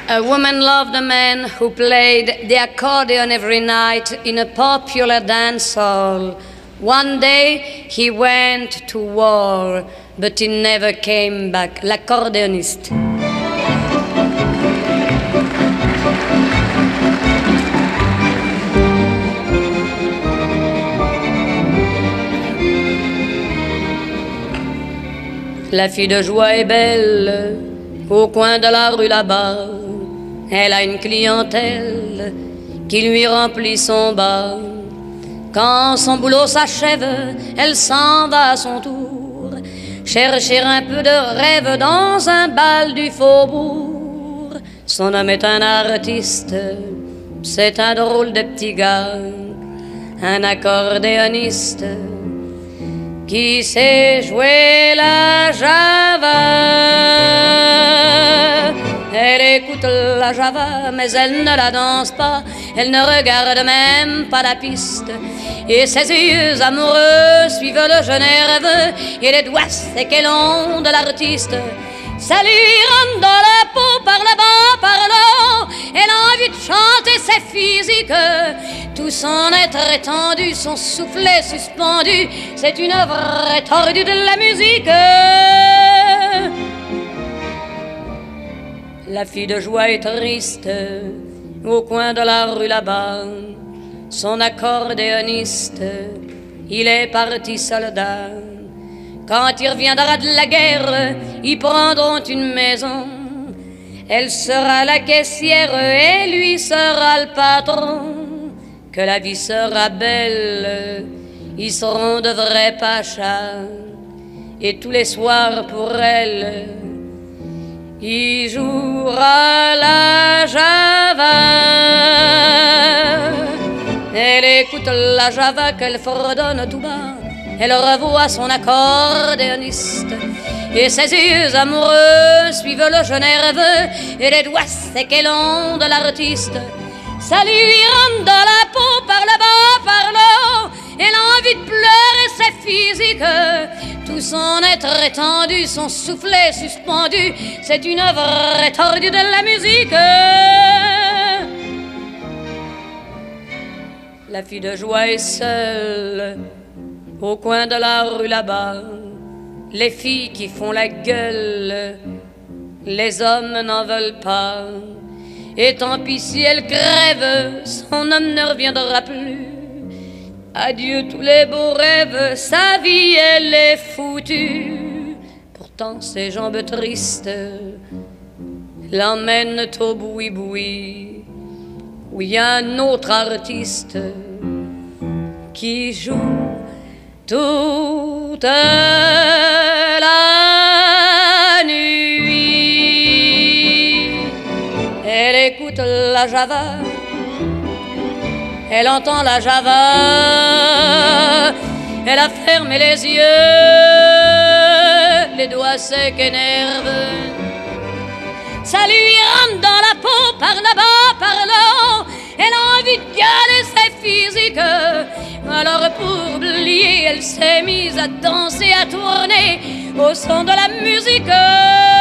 A woman loved a man who played the accordion every night in a popular dance hall. One day he went to war, but he never came back, l'accordéoniste. La fille de joie est belle, au coin de la rue là-bas. Elle a une clientèle qui lui remplit son bas. Quand son boulot s'achève, elle s'en va à son tour chercher un peu de rêve dans un bal du faubourg. Son homme est un artiste, c'est un drôle de petit gars, un accordéoniste qui sait jouer la java. Elle écoute la java, mais elle ne la danse pas, elle ne regarde même pas la piste. Et ses yeux amoureux suivent le jeune nerveux, et les doigts secs et longs de l'artiste. Ça lui rentre dans la peau par le bas, par le haut. Elle a envie de chanter, c'est physique. Tout son être étendu, son soufflet suspendu, c'est une vraie tordue de la musique. La fille de joie est triste, au coin de la rue là-bas. Son accordéoniste, il est parti soldat. Quand il reviendra de la guerre, ils prendront une maison. Elle sera la caissière et lui sera le patron. Que la vie sera belle, ils seront de vrais pachas. Et tous les soirs pour elle, il jouera la java. Elle écoute la java qu'elle fredonne tout bas. Elle revoit son accordéoniste et ses yeux amoureux suivent le jeu nerveux et les doigts secs et longs de l'artiste. Ça lui rentre dans la peau par le bas, par le haut. Elle a envie de pleurer, c'est physique. Tout son être étendu, son soufflet suspendu, c'est une vraie tordue de la musique. La fille de joie est seule au coin de la rue là-bas. Les filles qui font la gueule, les hommes n'en veulent pas. Et tant pis si elle crève, son homme ne reviendra plus. Adieu tous les beaux rêves, sa vie elle est foutue. Pourtant ses jambes tristes l'emmènent au boui-boui, où il y a un autre artiste qui joue toute la nuit. Elle écoute la java, elle entend la java, elle a fermé les yeux, les doigts secs et nerveux. Ça lui rentre dans la peau par là-bas, par là-haut. Elle a envie de gueuler, c'est physique. Alors pour oublier, elle s'est mise à danser, à tourner au son de la musique.